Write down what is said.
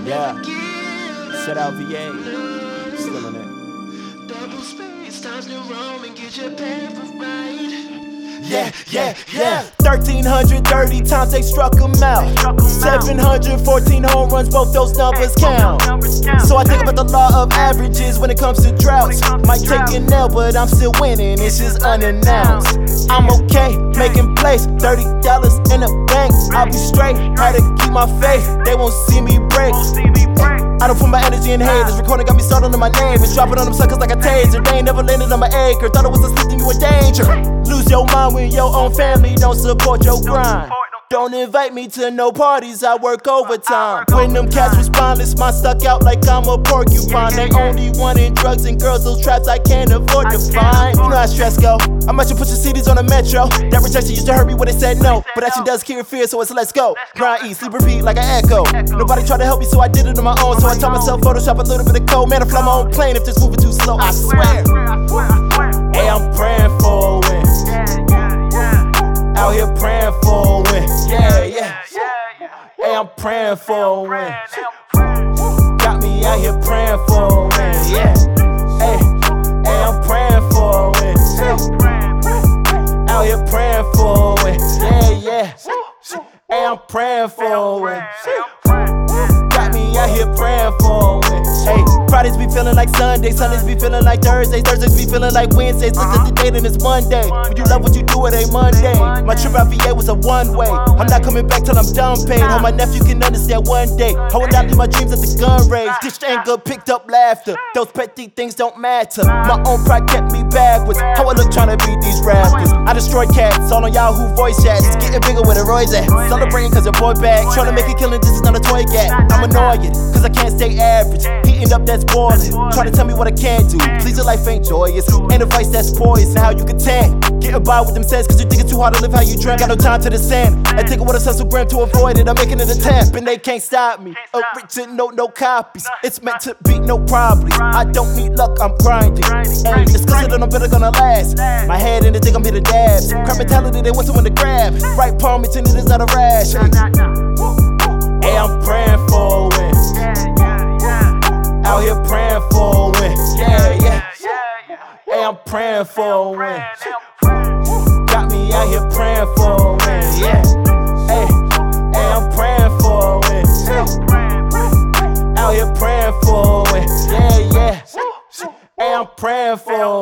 Yeah, set out VA, still in it. Double space, times new Roman, get your paper right. Yeah. 1,330 times they struck him out. 714 home runs, both those numbers count. So I think about the law of averages when it comes to droughts. Might take an L, but I'm still winning, it's just unannounced. I'm okay, making plays, $30 in the bank. I'll be straight, had to keep my faith, they won't see me break. I don't put my energy in hate. This recording got me started on my name. It's dropping on them suckers like a taser. They ain't never landed on my acre. Thought it was a sleep, you in danger. Lose your mind when your own family don't support your grind. Don't invite me to no parties, I work overtime. When them cats was spineless, mine stuck out like I'm a porcupine. They only wanting drugs and girls, those traps I can't afford to find. You know how stress go. I might just put your CDs on the metro. That rejection used to hurt me when they said no, but action does cure fear, so it's let's go. Grind, eat, sleep, repeat like an echo. Nobody tried to help me, so I did it on my own. So I taught myself Photoshop a little bit of code. Man, I fly my own plane if this moving too slow, I swear. Hey, I'm praying for a win. Out here praying for a win. Yeah. Hey, I'm praying for a win. Got me out here praying for a win. Yeah. Hey, I'm praying for a win. Out here praying for a win. Yeah. Hey, I'm praying for a win. Got me out here praying for a win. Hey, Fridays be feeling like Sundays, Sundays be feeling like Thursdays, Thursdays be feeling like Wednesdays. Look at the date and it's Monday. When you love what you do, it ain't Monday. My trip out VA was a one-way. I'm not coming back till I'm done paid. Hope my nephew can understand one day. I will not leave my dreams at the gun range. Dished anger, picked up laughter. Those petty things don't matter. My own pride kept me backwards. How I look trying to beat these rappers. I destroyed cats, all on Yahoo voice chats. It's getting bigger where the Roy's at. Celebrating cause your boy back. Trying to make a killing, this is not a toy gat. I'm annoying, cause I can't stay average. Heating up, that's boiling. Try to tell me what I can't do. Please, your life ain't joyous. Ain't a vice that's poison. How you content? Getting by with them sense, cause you think it's too hard to live how you dream. Got no time to descend. I take it with a hustle gram to avoid it. I'm making an attempt, and they can't stop me. A written note, no copies. It's meant to be, no probably. I don't need luck, I'm grinding. Hey, it's cause that I'm better gonna last. My head in the thing, I'm here to dabs. Crap mentality, they want someone to grab. Right palm, it's in it, it's not a rash. Hey, I'm praying for a win. Out here praying for a win. Yeah. Hey, I'm praying for a win. Got me out here praying for a win. Yeah. Hey, I'm praying for a win. Out here praying for a win. Yeah. Hey, I'm praying for a win.